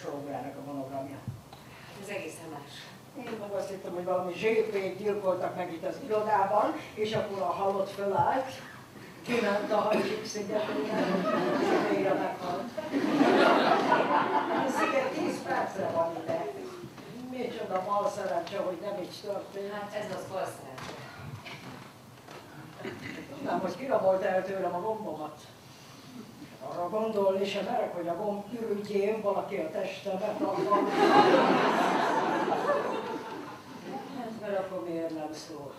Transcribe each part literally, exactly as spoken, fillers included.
sorogrának a monogramja. Ez egészen más. Én meg azt hittem, hogy valami zsépét gyilkoltak meg itt az irodában, és akkor a halott fölállt, kiment a Hajduk szigetére, zsépére meghalt. A sziget tíz percre van ide. Micsoda bal szerencse, hogy nem így történt. Hát ez az bal szerencse. Nem, hogy kirabolt el tőlem a gombomat. Arra gondolni sem merek, hogy a gomb ürügyén valaki a testemet akar. Hát, mert akkor miért nem szólt?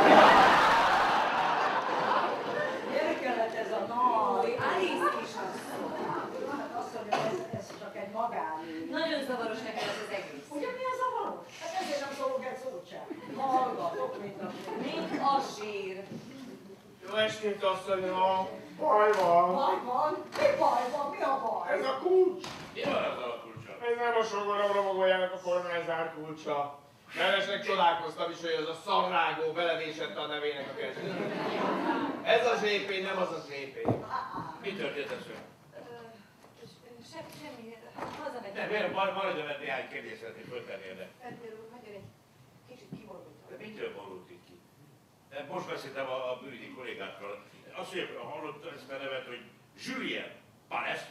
Miért kellett ez a nagy... Alice kisasszony! Hát azt mondja, ez, ez csak egy magánélet. Nagyon zavaros nekem ez az egész. Ugye mi a zavaros? Hát ezért nem szólok egy szót sem. Hallgatok, mint a... Mint a zsír. Jó estét, asszonyom! Baj van! Baj van? Mi baj van? Mi a baj? Ez a kulcs! Mi van ezzel a kulcsa? Ez nem a sogora romogójának a kormányzár kulcsa. Mellesleg csodálkoztam is, hogy az a szarrágó belevésette a nevének a kezébe. Ez a zsépé, nem az a zsépé. Mi történt ezzel? Semmi, semmi. Hazamegy. Nem, miért maradjon, mert néhány kérdést szeretnék föltenni ennek. Edgar úr, nagyon egy kicsit kiborultam. De mitől borult itt ki? De most beszéltem a, a bűnügyi kollégákkal. Azt mondja, hallott ezt a nevet, hogy Julien Palestro.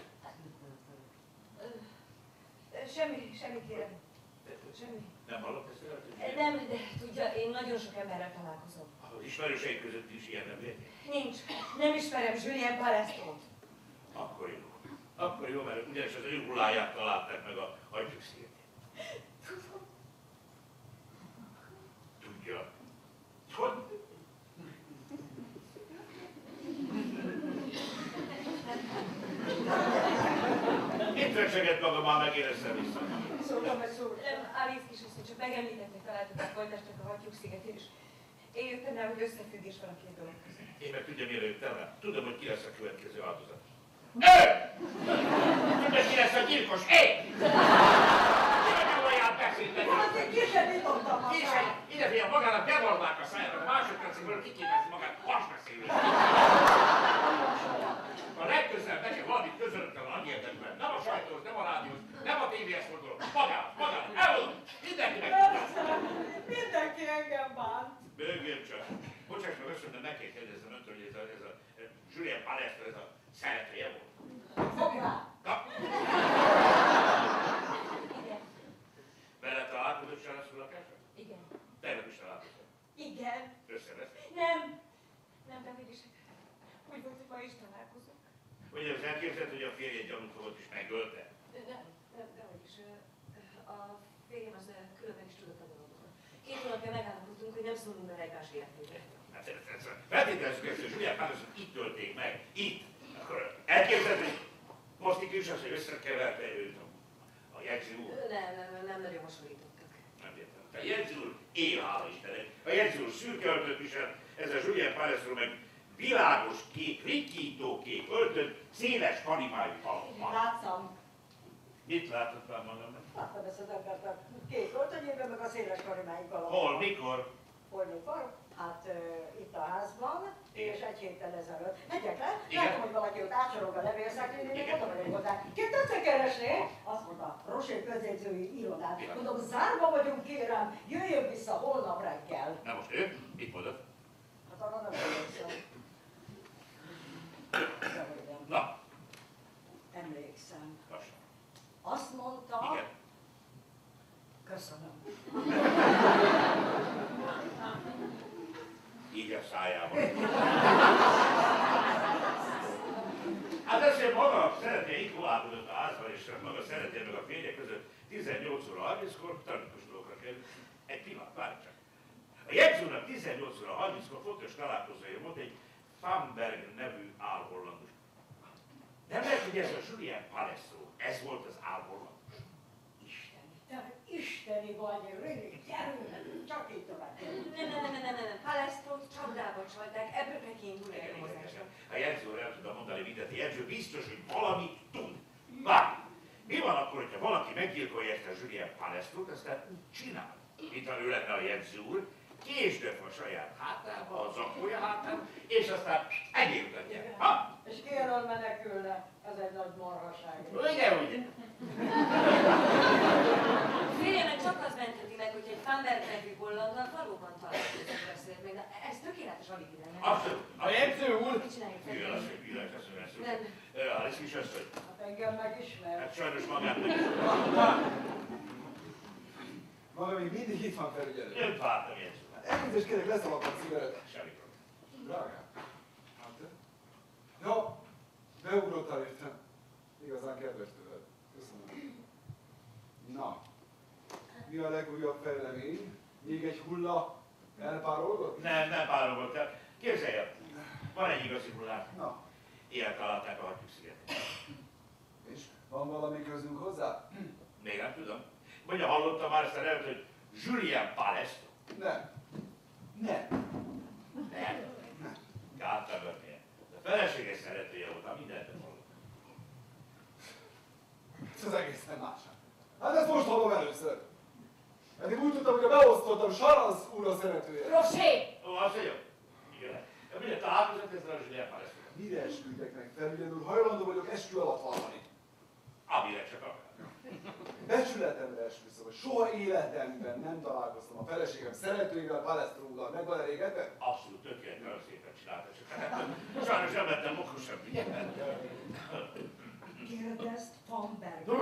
Semmi, semmi kérem. Semmi. Nem hallott ezt a nevet? Nem, de tudja, én nagyon sok emberrel találkozom. Az ismerőseik között is ilyen nem létezik? Nincs. Nem ismerem Julien Palestrót. Akkor jó. Akkor jó, mert ugyanis az ő hulláját találták meg a Hajduk szigetén. Tudom. Tudja. Hogy? Itt recsegett maga, már megint össze-vissza. Szóltam, hogy szól. Nem, Alice kisasszony, csak megemlítettek, találtak a folytásnak a Hajduk szigetén, és én jöttem rá, hogy összefüggés van a két dolog között. Én meg tudja, mire jöttem rá? Tudom, hogy ki lesz a következő áldozat. Ő! Tudod, ki lesz a gyilkos? Én! Ki meg olyan beszéltek? Hát én ki sem nyitottam a Később, száját. ide fiam, magának bedolnák a száját, a másodperciből kiképezi magát hasbeszélő. A legközelebb nekem valamit közölöttem a nagy érdekben. Nem a sajtóhoz, nem a rádióhoz, nem a tévéhez fordulok. Magának, magának, elmondom! Mindenki meg tudja. Mindenki engem bánt. Bőgjem csak. Bocsáss meg, össze, de meg kell kérdezzem öntől, hogy ez a, ez a Julien Palestro, ez a szeretője volt. Fogd rá. Na? Vele találkozott Sálasz lakásra? Igen. Tegnap is találkozott. Igen. Összevesz. Nem. Nem, de mégis úgy volt, hogy ma is találkozunk. Ugye az elképzelt, hogy a férje gyanúszott és megölte? Nem, nem, dehogy is. A férjem az különben is tudott a dologról. Két hónapja megállapodtunk, hogy nem szólunk bele egymás életébe. Hát ez a feltételezzük ezt, hogy Julien Palestro itt tölték meg. Itt. Akkor elképzelt, hogy Mosztikus az, hogy összekeverte őt a jegyző úr. Nem, nem, nem, nem nagyon hasonlítottak. Nem értem. A jegyző úr él, hála Istennek. A jegyző úr szürke öltöt visel, ez a Julien Palestro meg világos kék, rikító kék öltöt, széles kanimájú kalommal. Látszam. Mit látott már magamnak? Láttam ezt az embert a kék öltönyében, meg a széles karimáink alatt. Hol, mikor? Hol, mikor? Hát uh, itt a házban, Igen. és egy héttel ezelőtt. Megyek le, Igen. látom, hogy valaki ott átsorog a levélszekrényének, Igen. oda megyek hozzá. Kit tetszett keresni? Azt mondta, Rosé közjegyzői irodát. Igen. Mondom, zárva vagyunk, kérem, jöjjön vissza holnap reggel. Na most ő? Mit mondott? Hát arra nem emlékszem. Na, Emlékszem. lassan. Azt mondta, Igen. köszönöm. Így a szájában. Hát ezért maga szeretné itt koválkodott a házban, és maga szeretné meg a férje között tizennyolc óra harminckor tragikus dolgokra kerül. Egy pillanat, várj csak. A jegyzőnek tizennyolc óra harminckor fontos találkozója volt egy Famberg nevű álhollandus. Nem lehet, hogy ez a Julien Palestro, ez volt az álhollandus. Isteni, te isteni vagy, Réli, gyerünk, csak így tovább. Nem, nem, nem, nem, nem, nem. Palestrót csapdába csalták, ebből kell kiindulni a nyomozásra. A jegyző el tudta mondani mindent, a jegyző biztos, hogy valamit tud. Várj! Mi van akkor, hogyha valaki meggyilkolja ezt a Julien Palestrot, aztán úgy csinál, mintha ő lenne a jegyző úr, késdöf a saját hátába, a zakója hátába, és aztán egyébként. Ha? És ki elől menekülne, ez egy nagy marhaság. Ugye, ugye? alig ide, nem? Abszolút. A jegyző úr! Mit csináljuk? Igen, azt mondja, pillanat, azt mondja, ezt Nem. mondja. Alice kisasszony. Hát engem megismer. Hát sajnos magát meg is. Maga még mindig itt van, felügyelő. Őt vártam, jegyző. Hát elnézést kérek, leszaladt a cigaretta. Semmi probléma. Drágám. Hát te? Ja, beugrottál értem. Igazán kedves tőled. Köszönöm. Na, mi a legújabb fejlemény? Még egy hulla elpárolgott? Nem, nem párolgott el. Képzelj el, van egy igazi hullám. Na, Ilyen találták a hatjuk szigetet. és van valami közünk hozzá? Még nem tudom. Mondja, hallottam már ezt a nevet, hogy Julien Palestro. Nem. Nem. Nem. Gáttabörnél. A felesége szeretője volt, a mindent hallott. Ez az egészen más. Hát ezt most hallom először. Eddig úgy tudtam, hogy a beosztottam Saransz úr a szeretője. Rosé! Ó, azt mondja? Igen. De mindent találkozott ezzel a Julien Palestro. Mire esküdjek meg, felügyelő úr? Hajlandó vagyok eskü alatt vallani. Amire csak akar. Becsületemre esküszöm, hogy soha életemben nem találkoztam a feleségem szeretőjével, Palestróval. Meg van elégedve? Abszolút tökéletes, nagyon szépen csinálta, csak hát sajnos nem lettem okosabb. Kérdezt Van Berg. No,